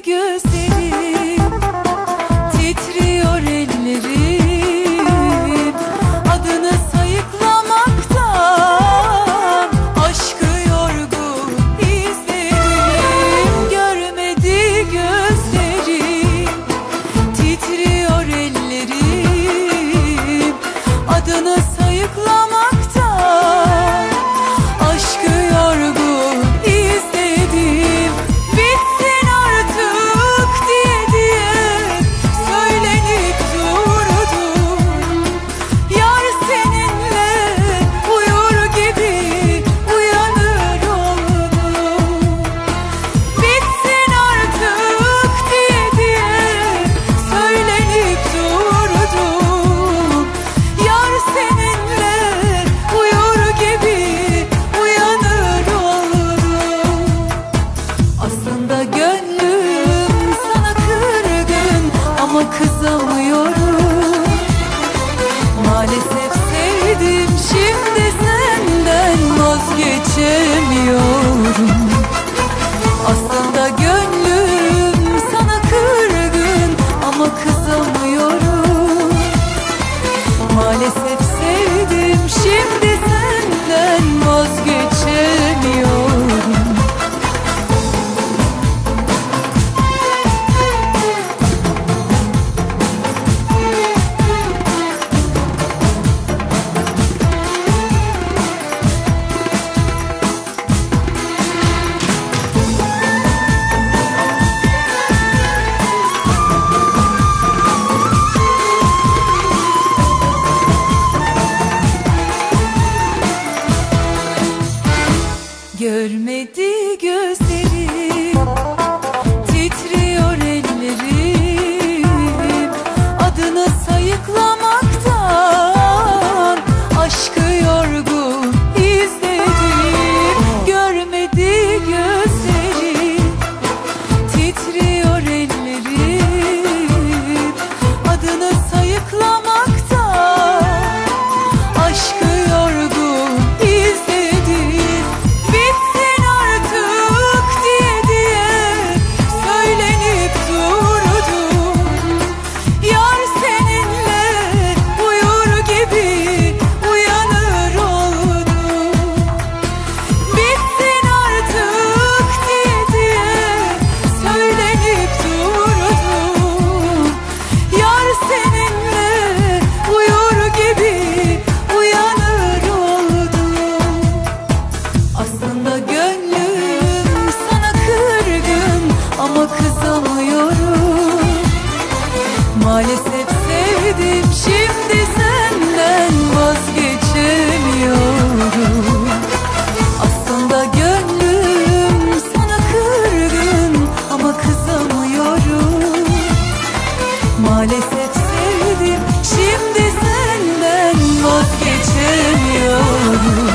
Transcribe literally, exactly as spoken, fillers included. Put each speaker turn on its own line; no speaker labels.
gözlerim, titriyor ellerim, adını sayıklamaktan aşkı yorgun izlerim. Görmedi gözlerim, titriyor ellerim, adını sayıklamaktan aşkı yorgun izledim. Bitsin artık diye diye söylenip durdum. Yar seninle uyur gibi uyanır oldum. Bitsin artık diye diye söylenip durdum. Yar seninle uyur gibi uyanır oldum. Aslında gönlüm sana kırgın ama kızamıyorum. Maalesef sevdim, şimdi senden vazgeçemiyorum. Aslında gönlüm sana kırgın ama kızamıyorum. Maalesef sevdim, şimdi senden vazgeçemiyorum. Görmedi gözlerim, titriyor ellerim, adını sayıklamaktan aşkı yorgun izledim. Görmedi gözlerim, titriyor ellerim, adını sayıklamaktan aşkı yorgun izledim. Bitsin artık diye diye söylenip durdum. Yar seninle uyur gibi uyanır oldum. Bitsin artık diye diye söylenip durdum. Yar seninle uyur gibi uyanır oldum. Aslında gönlüm sana kırgın ama kızamıyorum. Maalesef sevdim, şimdi senden vazgeçemiyorum. Aslında gönlüm sana kırgın ama kızamıyorum. Maalesef sevdim, şimdi senden vazgeçemiyorum.